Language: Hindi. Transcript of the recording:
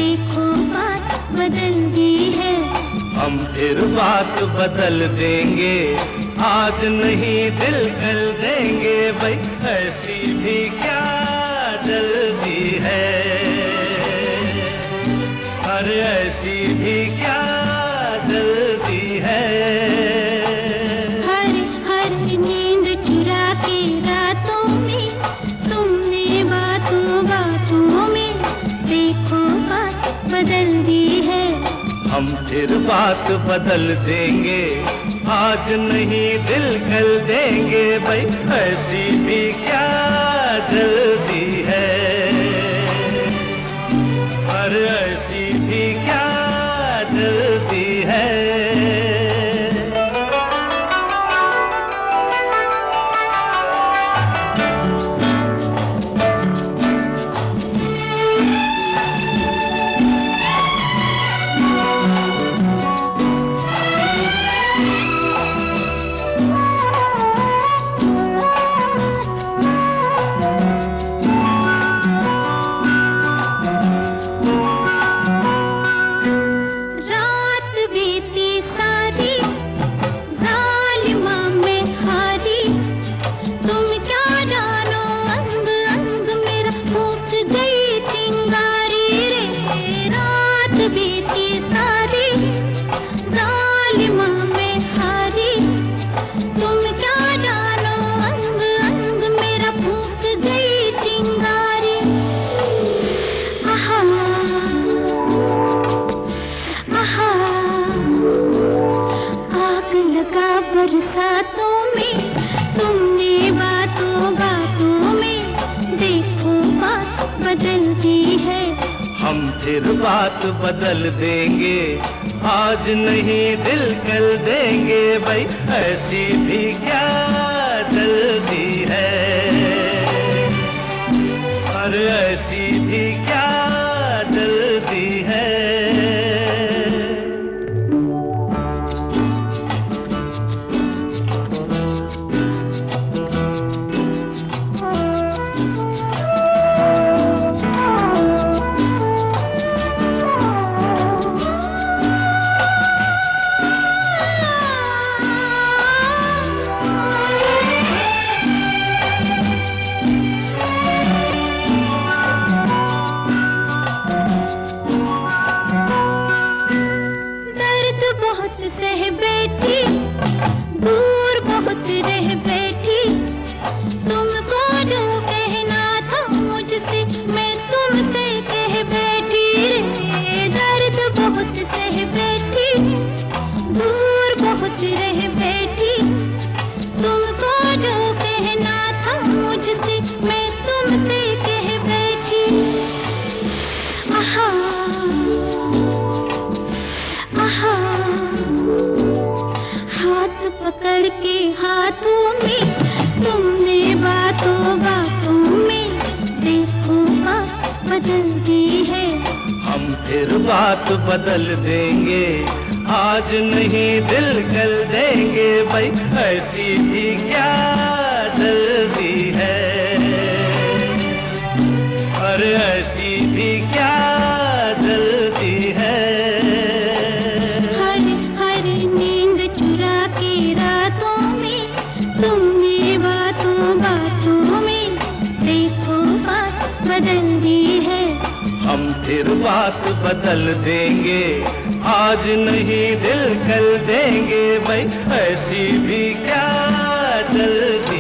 देखो बात बदल दी है। हम फिर बात बदल देंगे, आज नहीं दिल कल देंगे भाई, ऐसी भी क्या जल्दी है, अरे ऐसी भी क्या जल्दी है। हर हर नींद चुरा के रातों में तुमने बातों बातों में देखो बात बदल दी है। हम फिर बात बदल देंगे, आज नहीं दिल कल देंगे भाई, ऐसी भी क्या जल्दी है, अरे ऐसी भी क्या जल्दी है। बीती सारी जालिमा में हारी, तुम क्या जानो अंग अंग मेरा फूंक गई चिंगारी। आहा आहा आग लगा बरसातों में तुमने बातों बातों में देखो बात बदल दी है। हम फिर बात बदल देंगे, आज नहीं दिल कल देंगे भाई, ऐसी भी क्या जल्दी है, अरे ऐसी भी क्या जल्दी है। सह बैठी दूर बहुत रह बैठी, तुमको जो कहना था मुझसे मैं तुमसे कह बैठी रे। दर्द बहुत सह बैठी दूर बहुत रह बैठी, तुमको जो कहना था मुझसे मैं तुमसे कह बैठी। आहा आहा हाथ पकड़ के हाथों में तुमने बातों बातों में देखो बात बदल दी है। हम फिर बात बदल देंगे, आज नहीं दिल कल देंगे भाई, ऐसी भी क्या जल्दी है, अरे ऐसी भी क्या जल्दी है। तुमने बातों बातों में देखो बात बदल दी है। हम फिर बात बदल देंगे, आज नहीं दिल कल देंगे भाई, ऐसी भी क्या जल्दी